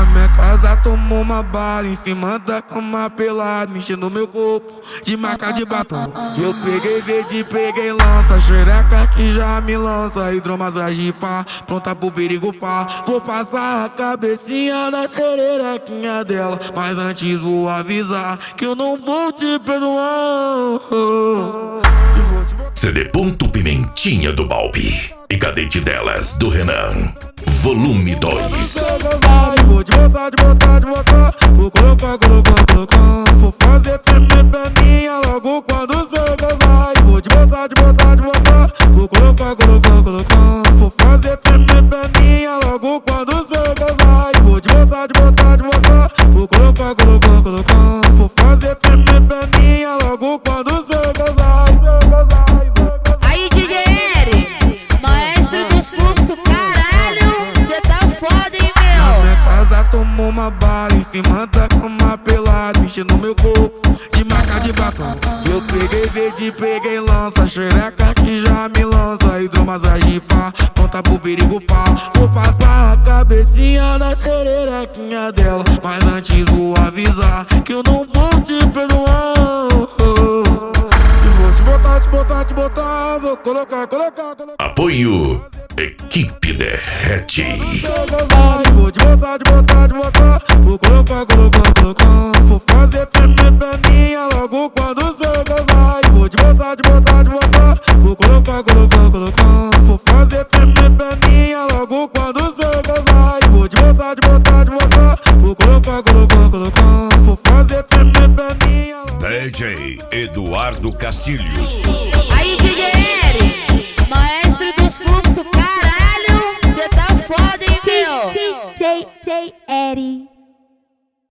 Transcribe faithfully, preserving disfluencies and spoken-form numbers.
minha casa tomou uma bala em cima da cama pelado, mexendo meu corpo de marca de batom. Eu peguei verde, peguei lança, xereca que já me lança, hidromassagem pá, pronta pro perigo fá. Vou passar a cabecinha na xererequinha dela, mas antes vou avisar que eu não vou te perdoar. C D Ponto Pimentinha do Balbi e Cadete Delas do Renan, volume dois. Vou te botar, te botar, te botar, vou colocar, colocar, colocar, vou fazer tremer perninha logo quando cê gozar. Vou te botar, te botar, te botar, vou colocar, colocar, colocar, vou fazer tremer perninha logo quando cê gozar. Vou te botar, te botar, te botar, vou colocar, colocar, colocar, vou fazer tremer perninha logo quando cê gozar. Aí, D J Eri, maestro dos fluxos, caralho, cê tá foda, hein, meu? Minha casa tomou uma bala em cima da cama pelado, mexendo no meu corpo de marca de batom. Eu peguei verde, peguei lança, xereca que já me lança, hidromassagem pá, pronta pro perigo fá. Vou passar a cabecinha na xererequinha dela, mas antes vou avisar que eu não vou te perdoar. E vou te botar, te botar, te botar, vou colocar, colocar, colocar. Apoio Equipe Derrete. Vou te botar, te botar, te botar, vou colocar, colocar, colocar, vou fazer tremer perninha logo quando cê gozar. Vou te botar, te botar, te botar, vou colocar, colocar, colocar, vou fazer tremer perninha logo quando cê gozar. Vou te botar, te botar, te botar, vou colocar, colocar, colocar, vou fazer tremer perninha logo. D J Eduardo Castilhos. Aí, D J Eri, maestro dos fluxos, caralho, cê tá foda, hein, meu? D J Eri.